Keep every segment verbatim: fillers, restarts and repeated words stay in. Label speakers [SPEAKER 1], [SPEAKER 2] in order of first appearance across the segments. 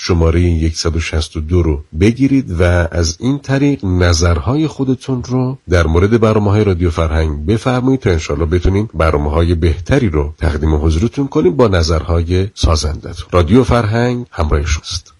[SPEAKER 1] شماره صد و شصت و دو رو بگیرید و از این طریق نظرهای خودتون رو در مورد برنامه‌های رادیو فرهنگ بفرمایید تا انشالله بتونیم برنامه‌های بهتری رو تقدیم حضورتون کنیم با نظرهای سازندتون. رادیو فرهنگ همراه شماست.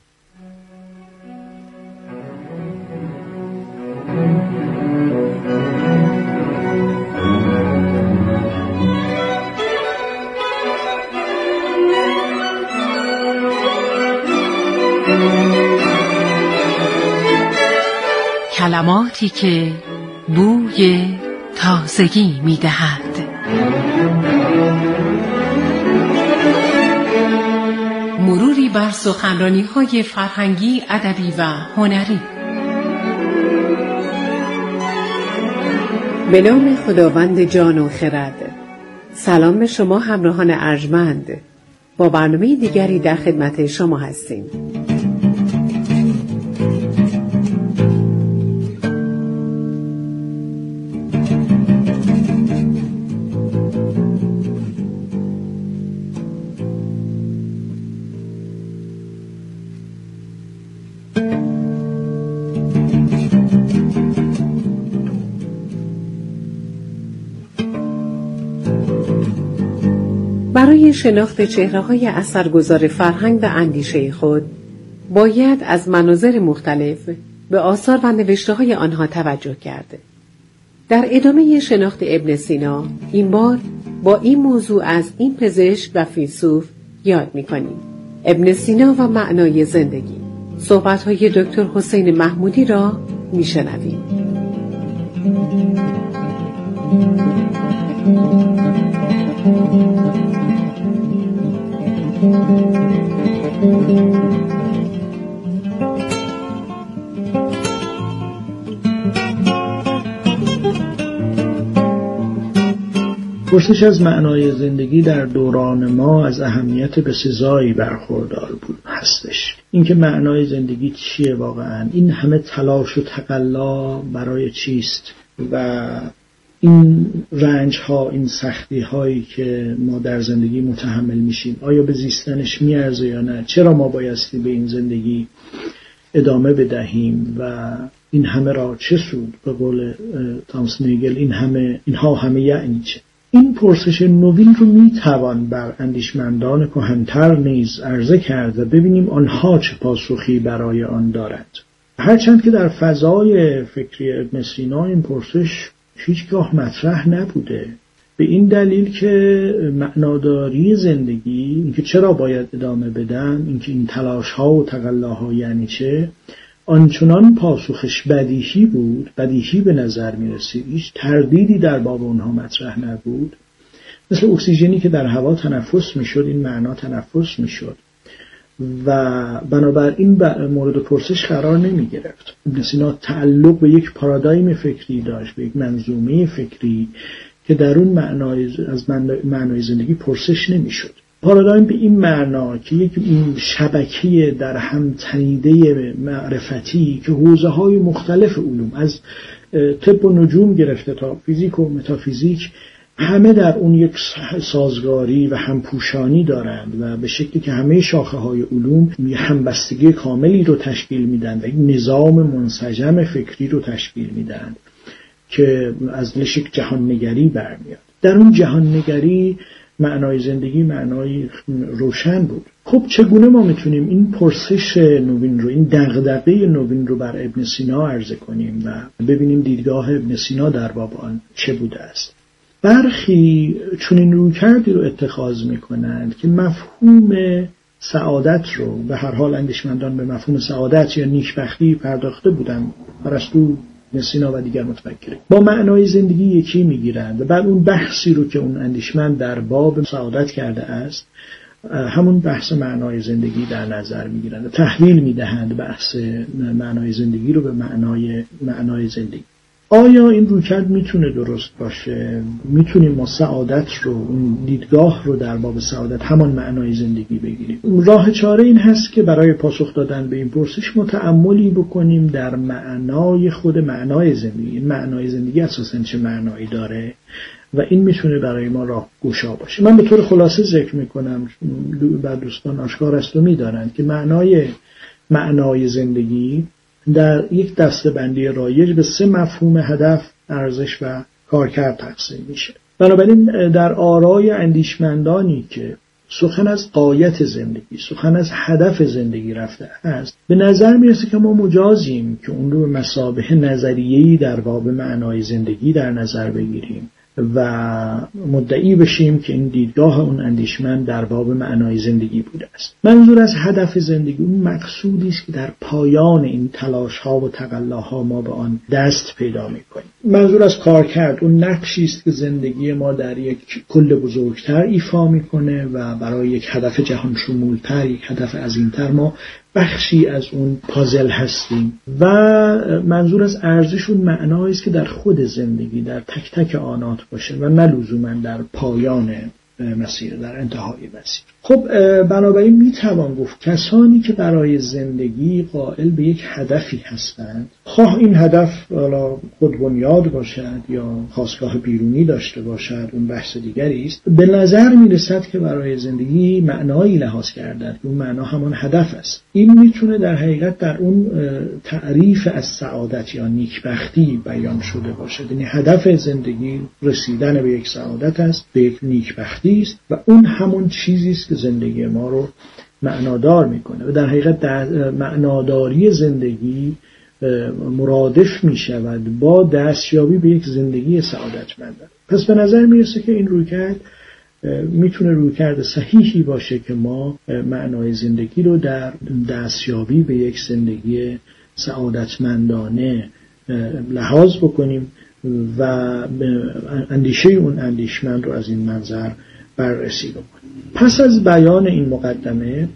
[SPEAKER 2] کلماتی که بوی تازگی می دهد. مروری بر سخنرانی‌های فرهنگی، ادبی و هنری.
[SPEAKER 3] به نام خداوند جان و خرد. سلام به شما همراهان ارجمند. با برنامه دیگری در خدمت شما هستیم. برای شناخت چهره‌های اثرگذار فرهنگ و اندیشه خود باید از مناظر مختلف به آثار و نوشته‌های آنها توجه کرد. در ادامه شناخت ابن سینا این بار با این موضوع از این پزشک و فیلسوف یاد می‌کنیم. ابن سینا و معنای زندگی. صحبت‌های دکتر حسین محمودی را می‌شنویم.
[SPEAKER 4] پرسش از معنای زندگی در دوران ما از اهمیت بسزایی برخوردار بود هستش. اینکه معنای زندگی چیه واقعا؟ این همه تلاش و تقلا برای چیست؟ و این رنج ها، این سختی هایی که ما در زندگی متحمل میشیم، آیا به زیستنش میارزه یا نه؟ چرا ما بایستی به این زندگی ادامه بدهیم و این همه را چه سود؟ به قول تامس نیگل این همه اینها همه یعنی چه؟ این پرسش نوین رو میتوان بر اندیشمندان کهن‌تر نیز عرضه کرد و ببینیم آنها چه پاسخی برای آن دارند. هرچند که در فضای فکری ابن سینا این پرسش هیچگاه مطرح نبوده، به این دلیل که معناداری زندگی، اینکه چرا باید ادامه بدم، اینکه این تلاش ها و تقلاها یعنی چه، آنچنان پاسخش بدیهی بود، بدیهی به نظر می رسید، هیچ تردیدی در باب اونها مطرح نبود. مثل اکسیژنی که در هوا تنفس می شد، این معنا تنفس می شد و بنابراین مورد پرسش قرار نمی گرفت. ابن سینا تعلق به یک پارادایم فکری داشت، به یک منظومه فکری که در اون معنای از معنای زندگی پرسش نمی شد. پارادایم به این معنا که یک شبکه در هم تنیده معرفتی که حوزه‌های مختلف علوم از طب و نجوم گرفته تا فیزیک و متافیزیک همه در اون یک سازگاری و همپوشانی دارند و به شکلی که همه شاخه‌های علوم همبستگی کاملی رو تشکیل میدن و یک نظام منسجم فکری رو تشکیل میدن که از یک جهان نگری برمیاد. در اون جهان نگری معنای زندگی معنای روشن بود. خب چگونه ما میتونیم این پرسش نوین رو، این دغدغه نوین رو بر ابن سینا عرضه کنیم و ببینیم دیدگاه ابن سینا در باب آن چه بوده است؟ برخی چنین رویکردی رو اتخاذ میکنند که مفهوم سعادت رو، به هر حال اندیشمندان به مفهوم سعادت یا نیکبختی پرداخته بودند، ارسطو، ابن سینا و دیگر متفکرین، با معنای زندگی یکی میگیرند و بعد اون بحثی رو که اون اندیشمند در باب سعادت کرده است همون بحث معنای زندگی در نظر میگیرند و تحویل میدهند بحث معنای زندگی رو به معنای معنای زندگی. آیا این رویکرد میتونه درست باشه؟ میتونیم ما سعادت رو، اون دیدگاه رو در باب سعادت همان معنای زندگی بگیریم؟ راه چاره این هست که برای پاسخ دادن به این پرسش متأملی بکنیم در معنای خود معنای زندگی. این معنای زندگی اساساً چه معنایی داره و این میتونه برای ما راه گشا باشه. من به طور خلاصه ذکر میکنم و دوستان آشکار است و میدانند که معنای معنای زندگی در یک دسته‌بندی رایج به سه مفهوم هدف، ارزش و کارکرد تقسیم میشه. بنابراین در آرای اندیشمندانی که سخن از غایت زندگی، سخن از هدف زندگی رفته است، به نظر میرسه که ما مجازیم که اون رو به مثابه نظریه‌ای در باب معنای زندگی در نظر بگیریم و مدعی بشیم که این دیدگاه اون اندیشمند در باب معنای زندگی بوده است. منظور از هدف زندگی اون مقصودی است که در پایان این تلاش‌ها و تقلاها ما به آن دست پیدا می‌کنیم. منظور از کارکرد اون نقشی است که زندگی ما در یک کل بزرگتر ایفا می‌کنه و برای یک هدف جهان شمولتر، یک هدف عظیمتر ما بخشی از اون پازل هستیم. و منظور از ارزش اون معنایی است که در خود زندگی، در تک تک آنات باشه و نه لزوما در پایان مسیر، در انتهای مسیر. خب بنابراین میتوان گفت کسانی که برای زندگی قائل به یک هدفی هستند، خواه این هدف حالا خود بنیاد باشد یا خاستگاه بیرونی داشته باشد، اون بحث دیگری است، به نظر میرسد که برای زندگی معنایی لحاظ کردند، اون معنا همان هدف است. این میتونه در حقیقت در اون تعریف از سعادت یا نیکبختی بیان شده باشد. یعنی هدف زندگی رسیدن به یک سعادت است، به یک نیکبختی است و اون همون چیزی است که زندگی ما رو معنادار میکنه و در حقیقت در معناداری زندگی مرادف میشود با دستیابی به یک زندگی سعادتمند. پس به نظر میرسه که این رویکرد میتونه رویکرد صحیحی باشه که ما معنای زندگی رو در دستیابی به یک زندگی سعادتمندانه لحاظ بکنیم و اندیشه اون اندیشمند رو از این منظر بررسی بکنیم. پس از بیان این مقدمه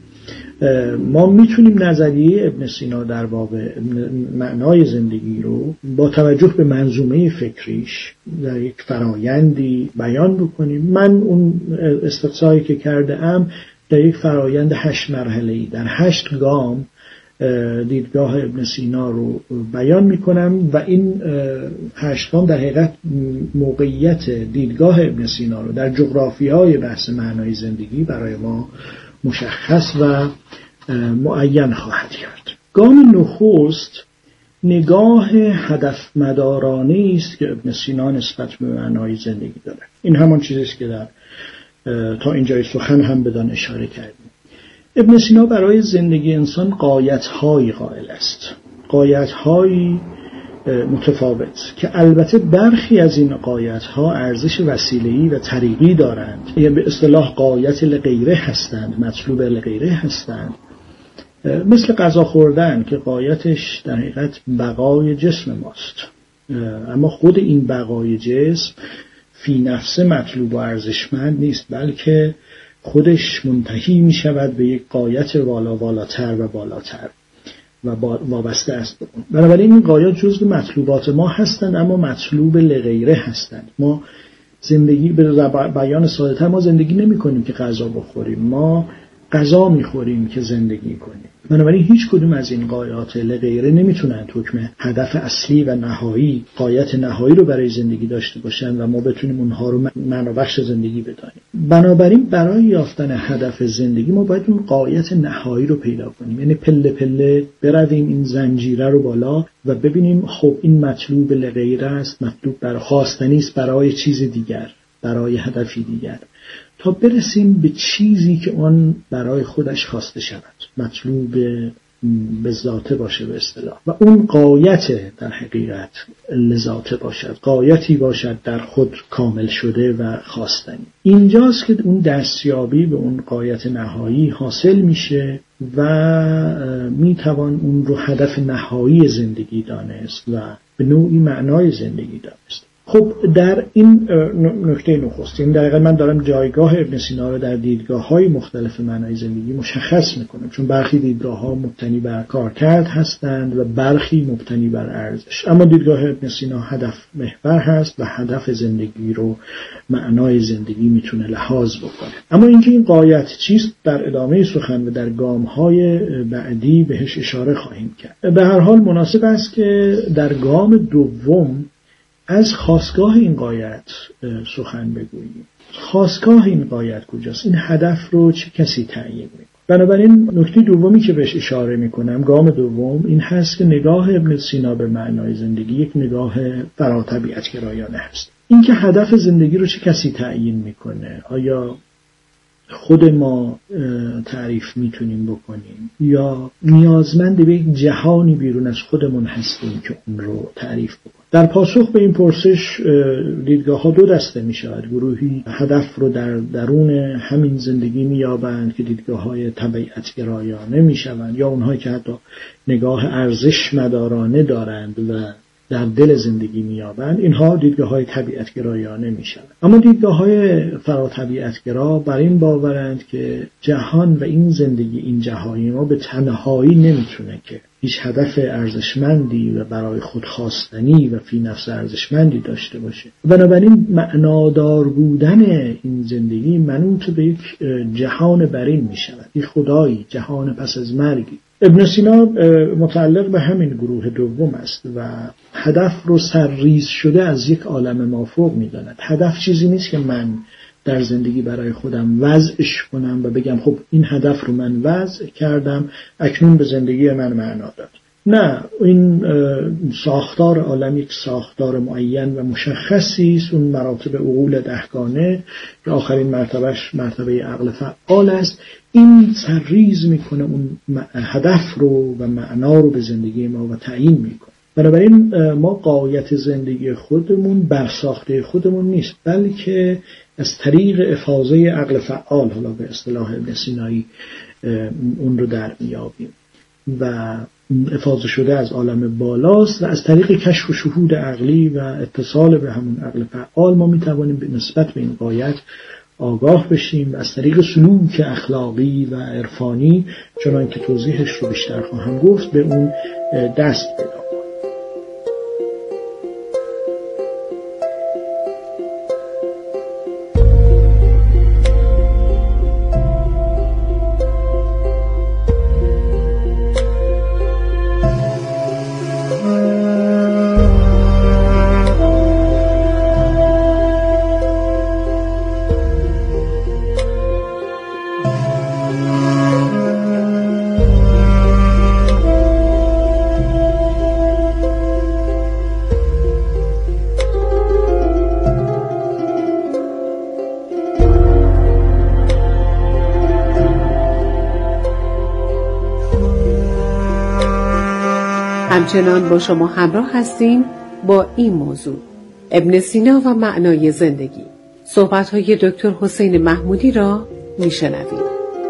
[SPEAKER 4] ما میتونیم نظریه ابن سینا در باب معنای زندگی رو با توجه به منظومه فکریش در یک فرایندی بیان بکنیم. من اون استقصایی که کرده ام در یک فرایند هشت مرحله‌ای در هشت گام دیدگاه ابن سینا رو بیان میکنم و این هشت گام در حقیقت موقعیت دیدگاه ابن سینا رو در جغرافیای بحث معنای زندگی برای ما مشخص و معین خواهد کرد. گام نخست نگاه هدف مدارانه است که ابن سینا نسبت به معنای زندگی داره. این همان چیزی است که در تا اینجای سخن هم بدان اشاره کردیم. ابن سینا برای زندگی انسان غایت‌هایی قائل است، غایت‌هایی متفاوت که البته برخی از این غایت‌ها ارزش وسیله‌ای و طریقی دارند، یعنی به اصطلاح غایت لغیره هستند، مطلوب لغیره هستند، مثل غذا خوردن که غایتش در حقیقت بقای جسم ماست، اما خود این بقای جسم فی نفسه مطلوب و ارزشمند نیست، بلکه خودش منتهی می شود به یک غایت والا والاتر و بالاتر و وابسته است. بنابراین این غایات جزء مطلوبات ما هستند اما مطلوب لغیره هستند. ما زندگی به بیان ساده‌تر ما زندگی نمی کنیم که غذا بخوریم، ما غذا می خوریم که زندگی کنیم. بنابراین هیچ کدوم از این غایات لغیره نمیتونن حکم هدف اصلی و نهایی، غایت نهایی رو برای زندگی داشته باشن و ما بتونیم اونها رو معنا بخش زندگی بدانیم. بنابراین برای یافتن هدف زندگی ما باید اون غایت نهایی رو پیدا کنیم، یعنی پله پله برویم این زنجیره رو بالا و ببینیم خب این مطلوب لغیره است، مطلوب برای خواستنی است برای چیز دیگر، برای هدفی دیگر، تا برسیم به چیزی که اون برای خودش خواسته شود، مطلوب به ذاته باشه به اصطلاح، و اون غایت در حقیقت لذاته باشد، غایتی باشد در خود کامل شده و خواستنی. اینجاست که اون دستیابی به اون غایت نهایی حاصل میشه و میتوان اون رو هدف نهایی زندگی دانست و به نوعی معنای زندگی دانست. خب در این نکته نخست، این دقیقا من دارم جایگاه ابن سینا رو در دیدگاه‌های مختلف معنای زندگی مشخص میکنم، چون برخی دیدگاه‌ها مبتنی بر کارکرد هستند و برخی مبتنی بر ارزش، اما دیدگاه ابن سینا هدف محور هست و هدف زندگی رو معنای زندگی میتونه لحاظ بکنه. اما اینکه این غایت چیست در ادامه سخن و در گام‌های بعدی بهش اشاره خواهیم کرد. به هر حال مناسب است که در گام دوم از خاستگاه این غایت سخن بگوییم. خاستگاه این غایت کجاست؟ این هدف رو چه کسی تعیین میکنه؟ بنابراین نکته دومی که بهش اشاره میکنم، گام دوم، این هست که نگاه ابن سینا به معنای زندگی یک نگاه فراطبیعت‌گرایانه هست. این که هدف زندگی رو چه کسی تعیین میکنه؟ آیا خود ما تعریف میتونیم بکنیم یا نیازمند به یک جهانی بیرون از خودمون هستیم که اون رو تعریف بکنیم؟ در پاسخ به این پرسش دیدگاه ها دو دسته می شود. گروهی هدف رو در درون همین زندگی می یابند که دیدگاه های طبیعت‌گرایانه می شوند، یا اونهایی که حتی نگاه ارزش مدارانه دارند و در دل زندگی می‌یابند. اینها دیدگاه‌های طبیعت‌گرایانه می‌شوند. اما دیدگاه‌های فراطبیعت‌گرا بر این باورند که جهان و این زندگی، این جهانی ما به تنهایی نمی‌تونه که هیچ هدف ارزشمندی و برای خود خواستنی و فی نفس ارزشمندی داشته باشه. بنابراین معنادار بودن این زندگی منوط به یک جهان برین می‌شود، یک خدایی، جهان پس از مرگی. ابن سینا متعلق به همین گروه دوم است و هدف رو سرریز شده از یک عالم مافوق می‌داند. هدف چیزی نیست که من در زندگی برای خودم وضعش کنم و بگم خب این هدف رو من وضع کردم، اکنون به زندگی من معنا داد. نه، این ساختار عالم یک ساختار معین و مشخصی است. اون مراتب عقول دهگانه که آخرین مرتبهش مرتبه عقل فعال است، این سرریز میکنه اون هدف رو و معنا رو به زندگی ما و تعیین میکنه. بنابراین ما غایت زندگی خودمون بر ساخته خودمون نیست، بلکه از طریق افاضه عقل فعال، حالا به اصطلاح ابن سینایی اون رو در میابیم و افاضه شده از عالم بالاست و از طریق کشف و شهود عقلی و اتصال به همون عقل فعال ما میتوانیم به نسبت به این غایت آگاه بشیم و از طریق سلوک اخلاقی و عرفانی، چنان که توضیحش رو بیشتر خواهم گفت، به اون دست پیدا کنیم.
[SPEAKER 3] همچنان با شما همراه هستیم با این موضوع، ابن سینا و معنای زندگی. صحبت‌های دکتر حسین محمودی را می‌شنوید.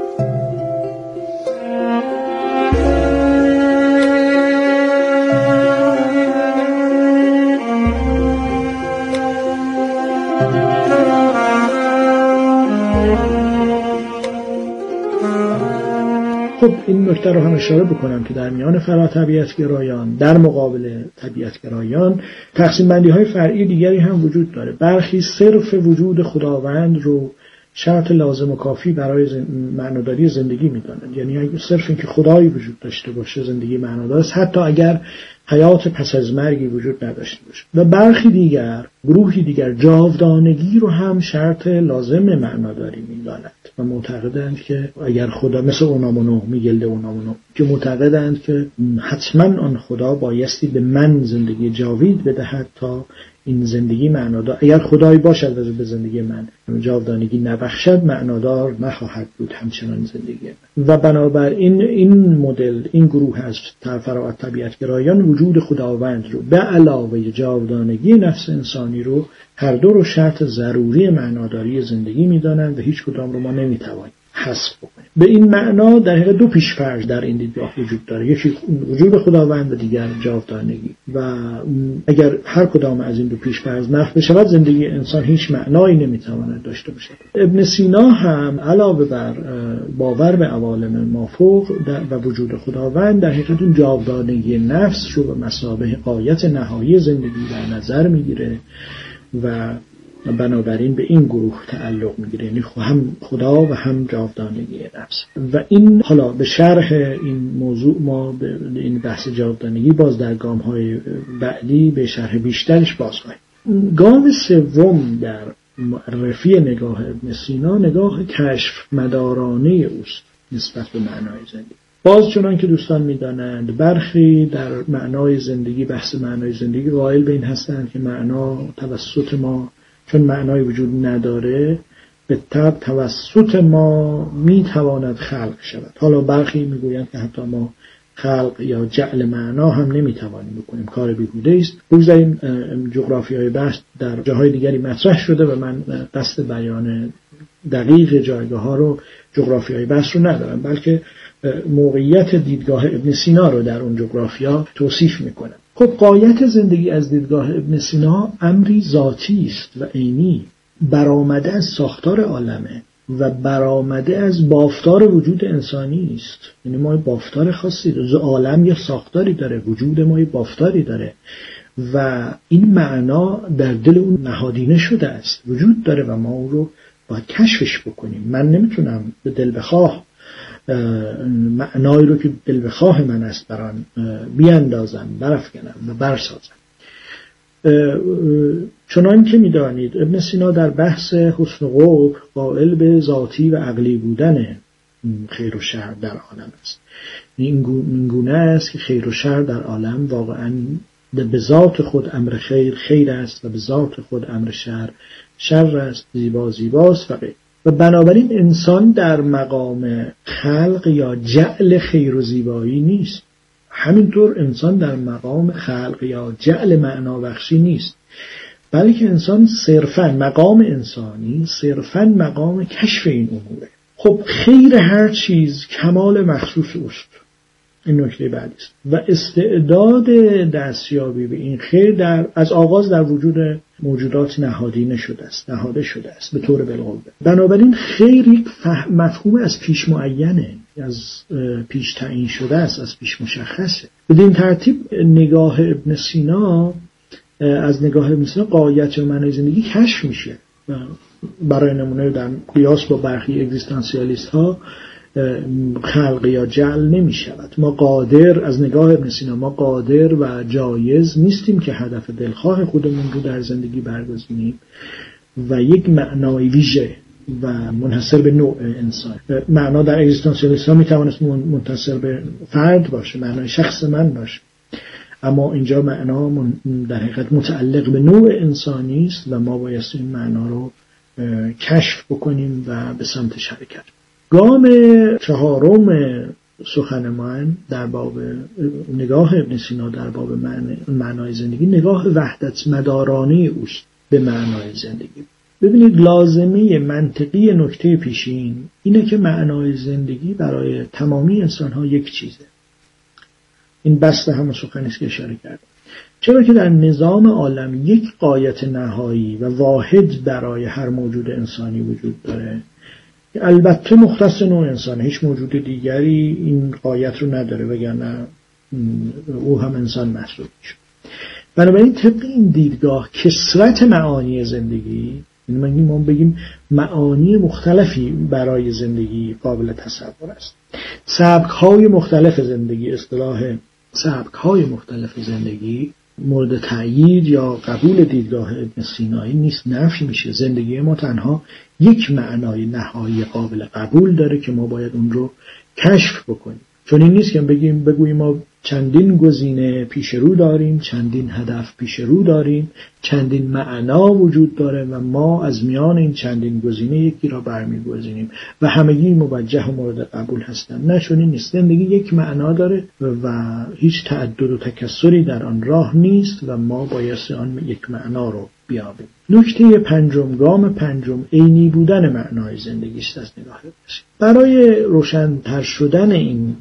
[SPEAKER 4] خب این نکته رو هم اشاره بکنم که در میان فراطبیعت‌گرایان در مقابل طبیعت‌گرایان تقسیم بندی های فرعی دیگری هم وجود داره. برخی صرف وجود خداوند رو شرط لازم و کافی برای زن... معناداری زندگی میدانند. یعنی صرف اینکه خدایی وجود داشته باشه زندگی معنادار است، حتی اگر حیات پس از مرگی وجود نداشته باشه. و برخی دیگر، گروهی دیگر، جاودانگی رو هم شرط لازم معناداری میدانند و معتقدند که اگر خدا، مثل اونامونو، میگلده اونامونو، که معتقدند که حتما آن خدا بایستی به من زندگی جاوید بدهد تا این زندگی معنادار، اگر خدایی باشد و به زندگی من جاودانگی نبخشد، معنادار نخواهد بود همچنان زندگی من. و بنابراین این مدل، این گروه از فراعت طبیعت‌گرایان وجود خداوند رو به علاوه جاودانگی نفس انسانی رو هر دو رو شرط ضروری معناداری زندگی می‌دانند و هیچ کدام رو ما نمی‌توانیم حذف بکنیم. به این معنا در حقیقت دو پیش‌فرض در این دیدگاه وجود داره، یکی وجود خداوند و دیگر جاودانگی. و اگر هر کدام از این دو پیش‌فرض نفی بشود، زندگی انسان هیچ معنایی نمیتواند داشته باشد. ابن سینا هم علاوه بر باور به عوالم مافوق و وجود خداوند، در حقیقت اون جاودانگی نفس رو به مثابه غایت نهایی زندگی در نظر میگیره و و بنابراین به این گروه تعلق میگیره، یعنی هم خدا و هم جاودانگی نفس. و این حالا به شرح این موضوع ما به این بحث جاودانگی باز در گام‌های بعدی به شرح بیشترش باز خواهیم. گام سوم در معرفی نگاه ابن سینا نگاه کشف مدارانه اوست نسبت به معنای زندگی. باز چنان که دوستان می‌دانند برخی در معنای زندگی، بحث معنای زندگی قائل به این هستند که معنا توسط ما، چون معنای وجود نداره، به طب توسط ما میتواند خلق شود. حالا برخی میگویند که حتی ما خلق یا جعل معنا هم نمیتوانیم بکنیم، کار بیهوده است. بگذاریم جغرافیای بحث در جاهای دیگری مطرح شده و من قصد بیان دقیق جایگاه ها رو، جغرافیای بحث رو ندارم، بلکه موقعیت دیدگاه ابن سینا رو در اون جغرافیا توصیف میکنم. خب غایت زندگی از دیدگاه ابن سینا امری ذاتی است و عینی، برآمده از ساختار عالمه و برآمده از بافتار وجود انسانی است. یعنی ما بافتار خاصی داره، عالم یه ساختاری داره، وجود ما یه بافتاری داره و این معنا در دل اون نهادینه شده است، وجود داره و ما اون رو باید کشفش بکنیم. من نمیتونم به دل بخواه معنایی رو که دل بخواه من است بران بیاندازم، برافکنم و برسازم. چنان که میدانید ابن سینا در بحث حسن و قبح قائل به ذاتی و عقلی بودن خیر و شر در عالم است. این گونه است که خیر و شر در عالم واقعا به ذات خود امر خیر خیر است و به ذات خود امر شر شر است، زیبا زیباست و غیر. و بنابراین انسان در مقام خلق یا جعل خیر و زیبایی نیست، همینطور انسان در مقام خلق یا جعل معنا بخشی نیست، بلکه انسان صرفاً مقام انسانی صرفاً مقام کشف این اموره. خب خیر هر چیز کمال مخصوص اوست، این نکته بعدی است و استعداد دستیابی به این خیر در از آغاز در وجود موجودات نهادینه شده است، نهاده شده است به طور بالقوه. بنابراین خیر یک مفهوم از پیش معینه، از پیش تعیین شده است، از پیش مشخصه. بدین ترتیب نگاه ابن سینا از نگاه ابن سینا غایت و معنای زندگی کشف میشه. برای نمونه در قیاس با برخی اگزیستانسیالیست ها خلق یا جعل نمی شود. ما قادر از نگاه ابن سینا ما قادر و جایز نیستیم که هدف دلخواه خودمون رو در زندگی برگزینیم و یک معنای ویژه و منحصر به نوع انسان. معنا در اگزیستانسیالیست ها می توانست منحصر به فرد باشه، معنای شخص من باشه، اما اینجا معنا در حقیقت متعلق به نوع انسانی است و ما باید این معنا رو کشف بکنیم و به سمتش حرکت. گام چهارم سخن من در باب نگاه ابن سینا در باب معنای زندگی نگاه وحدت مدارانه اوست به معنای زندگی. ببینید لازمه منطقی نکته پیشین اینه که معنای زندگی برای تمامی انسان‌ها یک چیزه. این بست همون سخنی است که اشاره کردم. چرا که در نظام عالم یک غایت نهایی و واحد برای هر موجود انسانی وجود داره، البته مختص نوع انسان، هیچ موجود دیگری این غایت رو نداره وگرنه او هم انسان محسوب میشه. بنابراین طبق این دیدگاه کثرت معانی زندگی، یعنی ما بگیم معانی مختلفی برای زندگی قابل تصور است. سبک‌های مختلف زندگی، اصطلاح سبک‌های مختلف زندگی مورد تأیید یا قبول دیدگاه ابن سینایی نیست، نفی میشه. زندگی ما تنها یک معنای نهایی قابل قبول داره که ما باید اون رو کشف بکنیم. چون این نیست که بگیم بگوییم ما چندین گزینه پیش رو داریم، چندین هدف پیش رو داریم، چندین معنا وجود داره و ما از میان این چندین گزینه یکی را برمی‌گزینیم و همگی موجه و مورد قبول هستند. نه، چون این نیست. زندگی یک معنا داره و هیچ تعدد و تکثری در آن راه نیست و ما باید آن یک معنا رو بیابیم. نکته پنجم، گام پنجم، عینی بودن معنای زندگی است از نگاه ابن سینا. برای روشن‌تر شدن این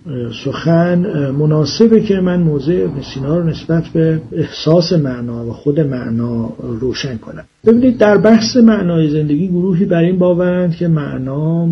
[SPEAKER 4] سخن مناسبه که من موضع ابن سینا رو نسبت به احساس معنا و خود معنا روشن کنم. ببینید در بحث معنای زندگی گروهی بر این باورند که معنا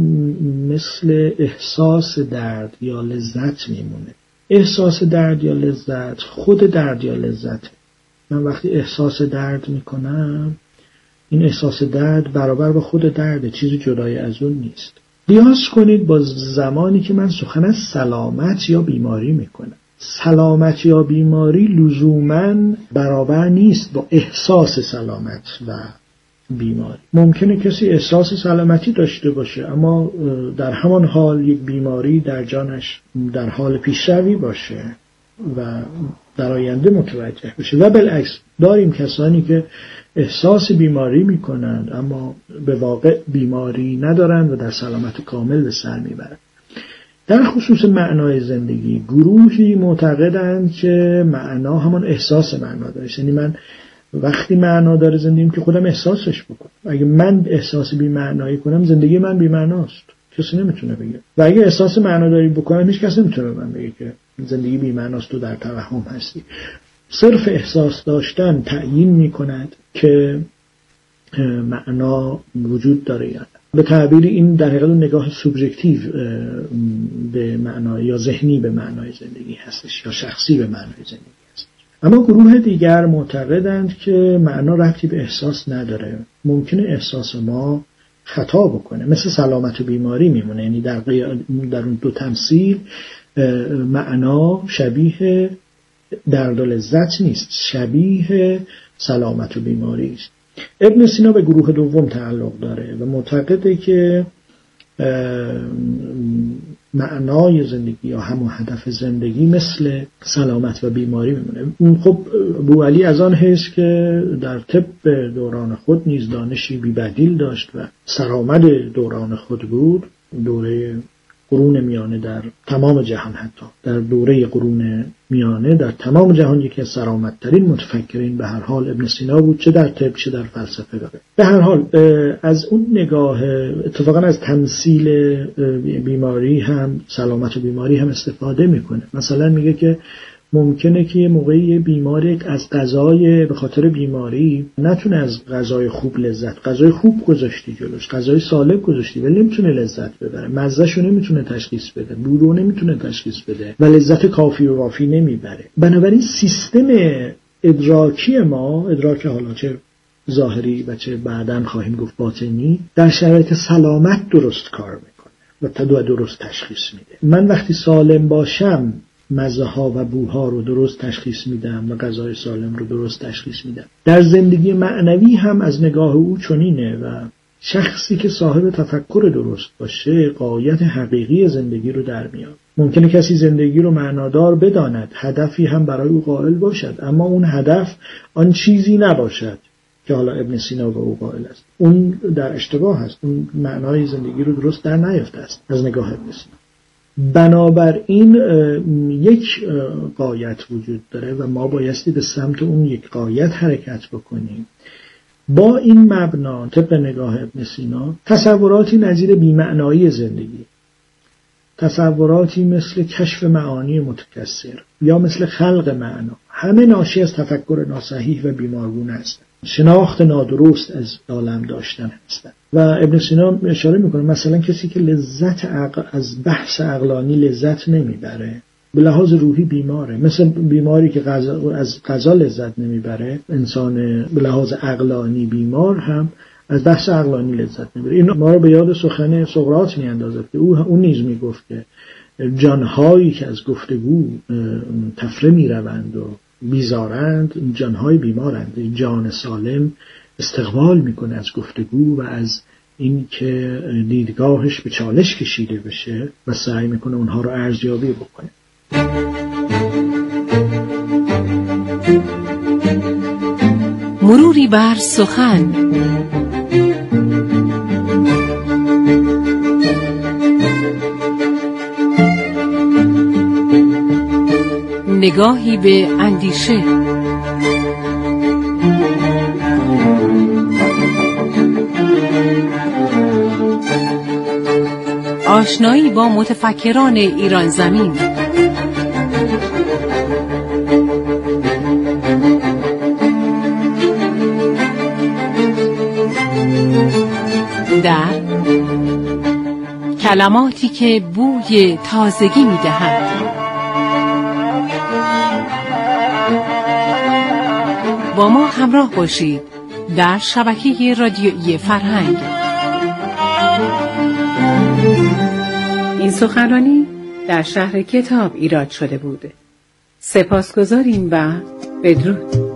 [SPEAKER 4] مثل احساس درد یا لذت میمونه. احساس درد یا لذت خود درد یا لذت. من وقتی احساس درد میکنم این احساس درد برابر با خود درد، چیزی جدای از اون نیست. قیاس کنید با زمانی که من سخن از سلامت یا بیماری میکنم. سلامت یا بیماری لزوماً برابر نیست با احساس سلامت و بیماری. ممکنه کسی احساس سلامتی داشته باشه اما در همان حال یک بیماری در جانش در حال پیشروی باشه و در آینده متوجه بشه و بالعکس داریم کسانی که احساس بیماری میکنند اما به واقع بیماری ندارند و در سلامت کامل به سر میبرند. در خصوص معنای زندگی گروهی معتقدند که معنا همان احساس معنا داره. یعنی من وقتی معنا داره زندگیم که خودم احساسش بکنم. اگه من احساس بی معنایی کنم زندگی من بی معناست، کسی نمیتونه بگه. و اگه احساس معنا داری بکنم هیچ کس نمیتونه من بگه که زندگی بی معناست و در توهم هستی. صرف احساس داشتن تعیین میکند که معنا وجود داره یا نه. به تعبیر این در حقیقت نگاه سوبژکتیو به معنای یا ذهنی به معنای زندگی هستش یا شخصی به معنای زندگی هست. اما گروه دیگر معتقدند که معنا ربطی به احساس نداره. ممکنه احساس ما خطا بکنه، مثل سلامت و بیماری میمونه. یعنی در در اون دو تمثیل معنا شبیه درد و لذت نیست، شبیه سلامت و بیماری است. ابن سینا به گروه دوم تعلق داره و معتقده که معنای زندگی یا همون هدف زندگی مثل سلامت و بیماری میمونه. خب بوعلی از آن حیث که در طب دوران خود نیز دانشی بی‌بدیل داشت و سرآمد دوران خود بود، دوره قرون میانه در تمام جهان، حتی در دوره قرون میانه در تمام جهان یکی از سرآمدترین متفکرین به هر حال ابن سینا بود، چه در طب چه در فلسفه. داره به هر حال از اون نگاه اتفاقا از تمثیل بیماری هم سلامت و بیماری هم استفاده میکنه. مثلا میگه که ممکنه که یه موقعی بیماری از غذای به خاطر بیماری نتونه از غذای خوب لذت، غذای خوب گذاشتی جلوش، غذای سالم گذاشتی ولی نمیتونه لذت ببره، مزهشو نمیتونه تشخیص بده، بورو نمیتونه تشخیص بده و لذت کافی و وافی نمیبره. بنابراین سیستم ادراکی ما، ادراک حالا چه ظاهری و چه بعداً خواهیم گفت باطنی، در شرایط سلامت درست کار میکنه و تدو درست تشخیص میده. من وقتی سالم باشم مزه ها و بوها رو درست تشخیص میدم و غذای سالم رو درست تشخیص میدم. در زندگی معنوی هم از نگاه او چنینه و شخصی که صاحب تفکر درست باشه غایت حقیقی زندگی رو در میاد. ممکنه کسی زندگی رو معنادار بداند، هدفی هم برای او قائل باشد، اما اون هدف آن چیزی نباشد که حالا ابن سینا به او قائل است. اون در اشتباه است، اون معنای زندگی رو درست در نیافته است از نگاه ابن سینا. بنابراین یک غایت وجود داره و ما بایستی به سمت اون یک غایت حرکت بکنیم. با این مبنا طبق نگاه ابن سینا تصوراتی نظیر بی‌معنایی زندگی، تصوراتی مثل کشف معانی متکثر یا مثل خلق معنا، همه ناشی از تفکر ناصحیح و بیمارگونه هستند، شناخت نادرست از عالم داشتن هستند. و ابن سینا اشاره میکنه مثلا کسی که لذت عقل از بحث عقلانی لذت نمیبره به لحاظ روحی بیماره، مثل بیماری که غذا از غذا لذت نمیبره، انسان به لحاظ عقلانی بیمار هم از بحث عقلانی لذت نمیبره. این ما رو به یاد سخن سقراط میاندازه که او اون نیز میگفت که جانهایی که از گفتگو تفره میروند و بیزارند جانهای بیمارند. جان سالم استقبال میکنه از گفتگو و از این که دیدگاهش به چالش کشیده بشه و سعی میکنه اونها رو ارزیابی بکنه.
[SPEAKER 2] مروری بر سخن. نگاهی به اندیشه. آشنایی با متفکران ایران زمین. در کلماتی که بوی تازگی می‌دهند. با ما همراه باشید در شبکه رادیویی فرهنگ.
[SPEAKER 3] این سخنرانی در شهر کتاب ایراد شده بود. سپاسگزاریم و بدرود.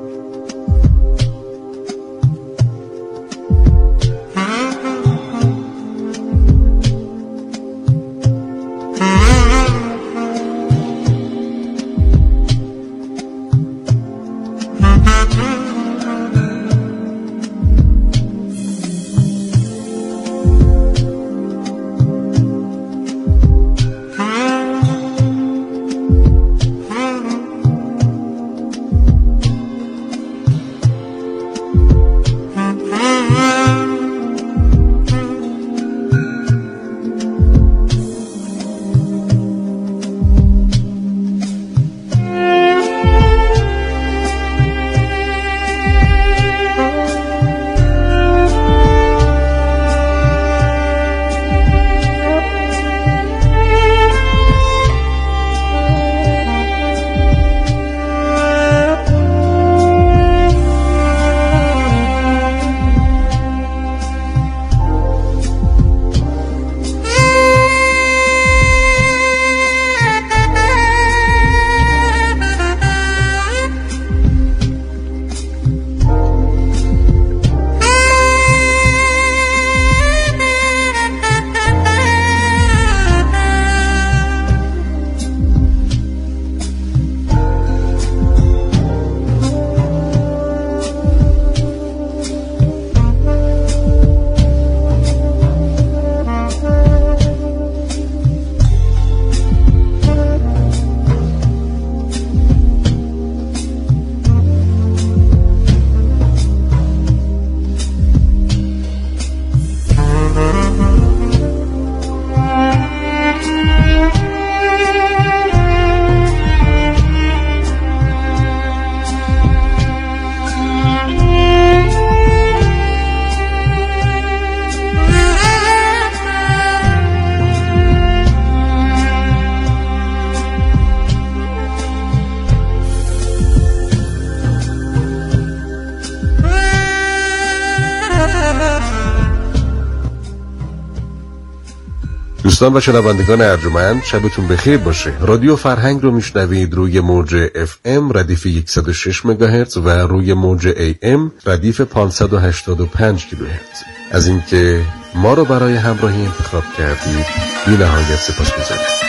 [SPEAKER 1] دوستان و شنوندگان ارجمند، شبتون بخیر باشه. رادیو فرهنگ رو میشنوید روی موج اف ام ردیف صد و شش مگاهرتز و روی موج ای ام ردیف پانصد و هشتاد و پنج کیلوهرتز. از اینکه ما رو برای همراهی انتخاب کردید بی نهایت سپاسگزارم.